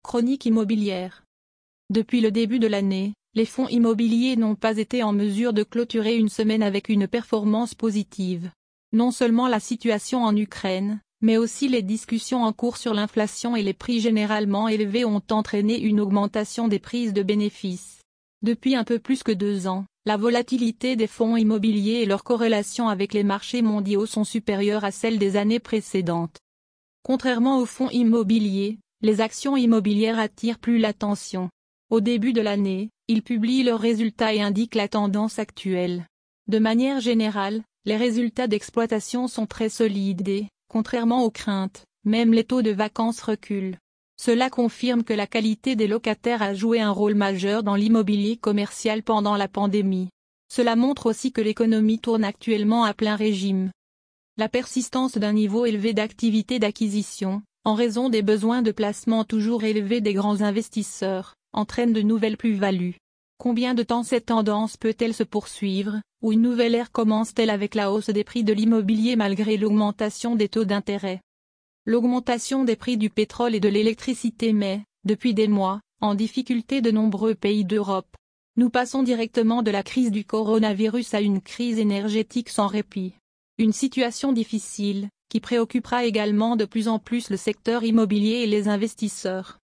Chronique immobilière. Depuis le début de l'année, les fonds immobiliers n'ont pas été en mesure de clôturer une semaine avec une performance positive. Non seulement la situation en Ukraine, mais aussi les discussions en cours sur l'inflation et les prix généralement élevés ont entraîné une augmentation des prises de bénéfices. Depuis un peu plus que 2 ans, la volatilité des fonds immobiliers et leur corrélation avec les marchés mondiaux sont supérieures à celles des années précédentes. Contrairement aux fonds immobiliers, les actions immobilières attirent plus l'attention. Au début de l'année, ils publient leurs résultats et indiquent la tendance actuelle. De manière générale, les résultats d'exploitation sont très solides et, contrairement aux craintes, même les taux de vacances reculent. Cela confirme que la qualité des locataires a joué un rôle majeur dans l'immobilier commercial pendant la pandémie. Cela montre aussi que l'économie tourne actuellement à plein régime. La persistance d'un niveau élevé d'activité d'acquisition, en raison des besoins de placement toujours élevés des grands investisseurs, entraîne de nouvelles plus-values. Combien de temps cette tendance peut-elle se poursuivre, ou une nouvelle ère commence-t-elle avec la hausse des prix de l'immobilier malgré l'augmentation des taux d'intérêt? L'augmentation des prix du pétrole et de l'électricité met, depuis des mois, en difficulté de nombreux pays d'Europe. Nous passons directement de la crise du coronavirus à une crise énergétique sans répit. Une situation difficile, qui préoccupera également de plus en plus le secteur immobilier et les investisseurs.